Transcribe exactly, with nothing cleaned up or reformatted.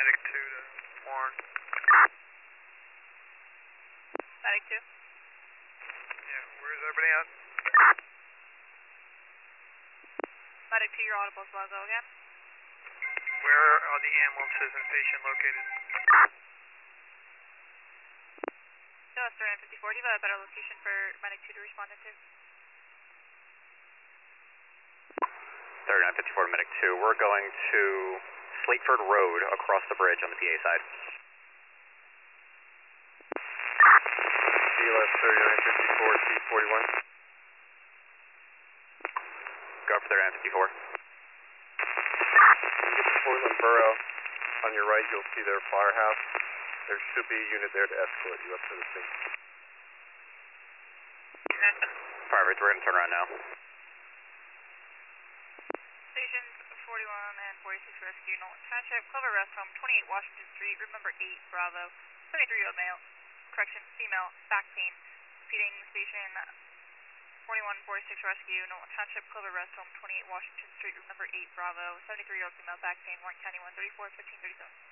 Medic two to Warren. Medic two. Yeah, where's everybody at? Medic two, you're audible as well, go again. Where are the ambulances and patient located? So that's three nine fifty-four. Do you have a better location for Medic two to respond into? thirty-nine fifty-four Medic two, we're going to Slateford Road across the bridge on the P A side. C L S thirty-nine fifty-four, T forty-one. Go for thirty-nine fifty-four. When you get to Portland Borough, on your right you'll see their firehouse. There should be a unit there to escort you up to the scene. Private, we're going to turn around now. Stations forty-one and forty-six Rescue, Nolan Township, Clover Rest Home, twenty-eight Washington Street, room number eight, Bravo, seventy-three-year-old male, correction, female, back pain, repeating station forty-one forty-six Rescue, Nolan Township, Clover Rest Home, twenty-eight Washington Street, room number eight, Bravo, seventy-three-year-old female, back pain, Warren County one thirty-four fifteen thirty-seven.